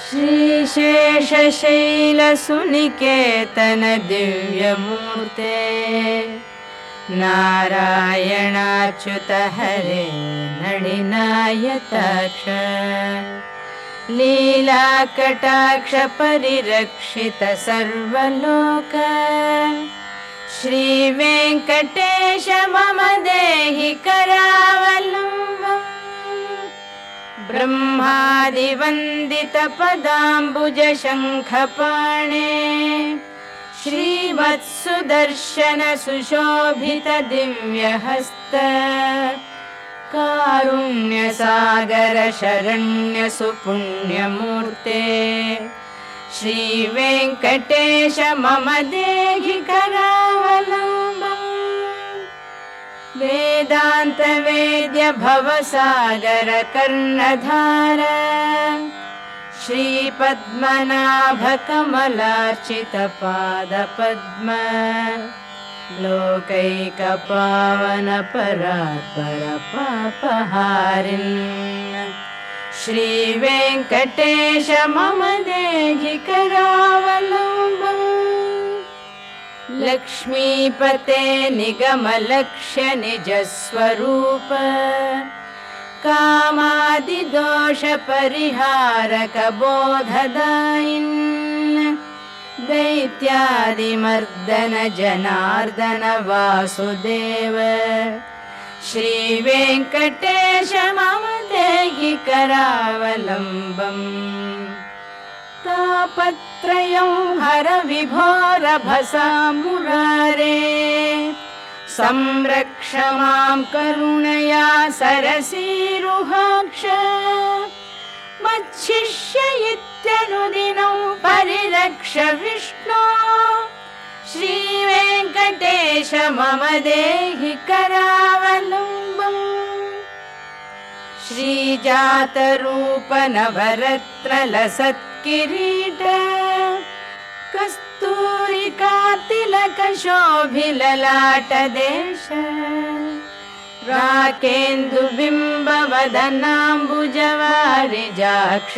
श्रीशेषशैलसुनिकेतन दिव्यमूर्ते नारायणाच्युत हरे नडिनायताक्ष लीलाकटाक्ष परिरक्षित सर्वलोक श्रीवेङ्कटेश मम देहि करावलम्बम् ब्रह्मादिवन्दित पदाम्बुज शङ्खपाणे श्रीवत्सुदर्शन सुशोभित दिव्यहस्त कारुण्यसागर शरण्य सुपुण्यमूर्ते श्रीवेङ्कटेश मम देहि करावलम्बम् वेदान्त वेद्य भवसागर कर्णधार श्रीपद्मनाभ कमलार्चित पादपद्म लोकैकपावन परात्पर पापहारिन् श्रीवेङ्कटेश मम देहि करावलम्बम् लक्ष्मीपते निगमलक्ष्य निजस्वरूप कामादिदोष परिहारक बोधदायिन् दैत्यादिमर्दन जनार्दन वासुदेव श्रीवेङ्कटेश मम देहि करावलम्बम् तापत्रयं हर विभोरभसा मुरारे संरक्ष मां करुणया सरसीरुहाक्ष मच्छिष्य इत्यनुदिनं परिरक्ष विष्णो श्रीवेङ्कटेश मम देहि करावलम्बम् श्रीजातरूप नवरत्न लसत्किरीट कस्तूरिकातिलक शोभिललाटदेश राकेन्दुबिम्बवदनाम्बुजवारिजाक्ष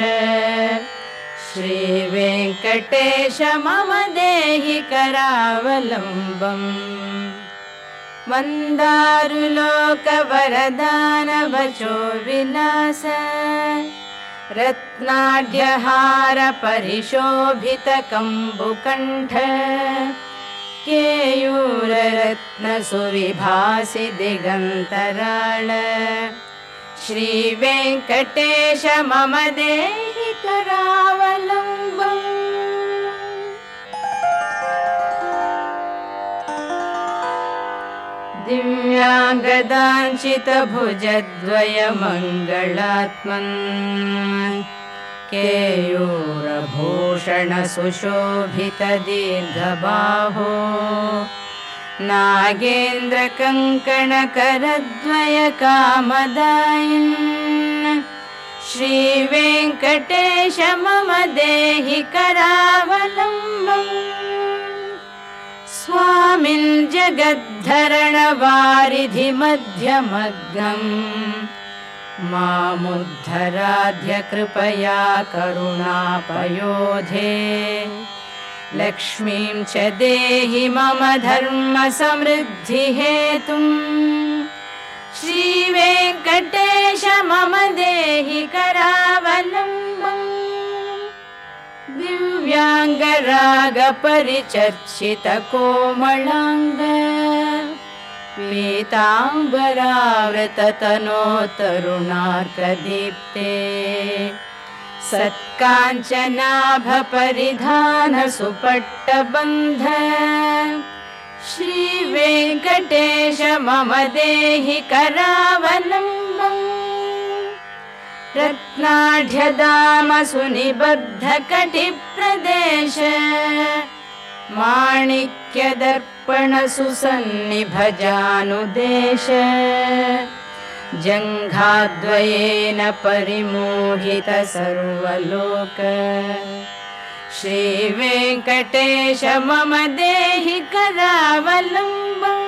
श्रीवेङ्कटेश मम देहि करावलम्बम् मन्दारुलोकवरदानवचो विलास रत्नाढ्यहार परिशोभित कम्बुकण्ठ केयूररत्न सुविभासि दिगन्तराळ श्रीवेङ्कटेश मम देहि करावलम्बम् दिव्याङ्गदाञ्चित भुजद्वय मङ्गलात्मन् केयूरभूषण सुशोभित दीर्घबाहो नागेन्द्र कङ्कण करद्वय कामदायिन् श्रीवेङ्कटेश मम देहि करावलम्बम् स्वामिन् जगद्धरण वारिधि मध्यमग्नम् मामुद्धराध्य कृपया करुणापयोधे लक्ष्मीं च देहि मम धर्म समृद्धि हेतुम् श्रीवेङ्कटेश मम देहि करावलम्बम् दिव्याङ्गराग परिचर्चित कोमलाङ्ग पीताम्बरावृत तनो तरुणार्कदीप्ते सत्काञ्चनाभ परिधान सुपट्टबन्ध श्रीवेङ्कटेश मम देहि करावलम्बम् रत्नाढ्यदाम सुनिबद्ध कटिप्रदेश माणिक्यदर्पण सुसन्निभजानुदेश जङ्घाद्वयेन परिमोहित सर्वलोक श्रीवेङ्कटेश मम देहि करावलम्बम्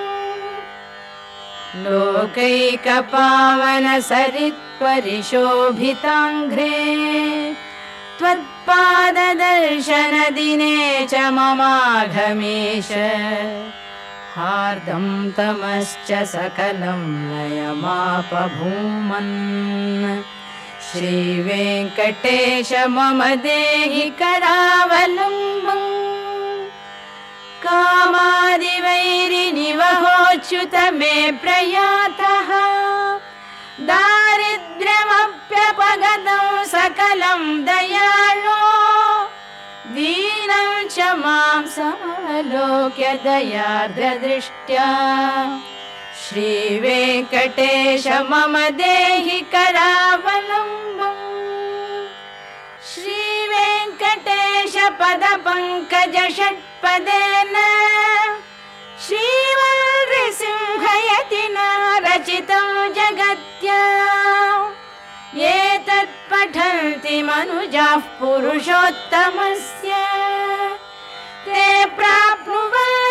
लोकैकपावन सरित्परिशोभिताङ्घ्रे त्वत्पाददर्शनदिने च ममाघमेश हार्दं तमश्च सकलं लयमापभूमन् श्रीवेङ्कटेश मम देहि करावलम्बम् कामादिवैरिनिवहोच्युत मे प्रयातः दारिद्र्यमप्यपगतं सकलं दयाळो दीनं च मां समलोक्य दयार्द्रदृष्ट्या श्रीवेङ्कटेश मम देहि करावलम्बम् श्रीवेङ्कटेश पदपङ्कज षट्पदेन श्रीवल्लसिंहयतिना रचितं जगत्या एतत् पठन्ति मनुजाः पुरुषोत्तमस्य ते प्राप्नुवन्ति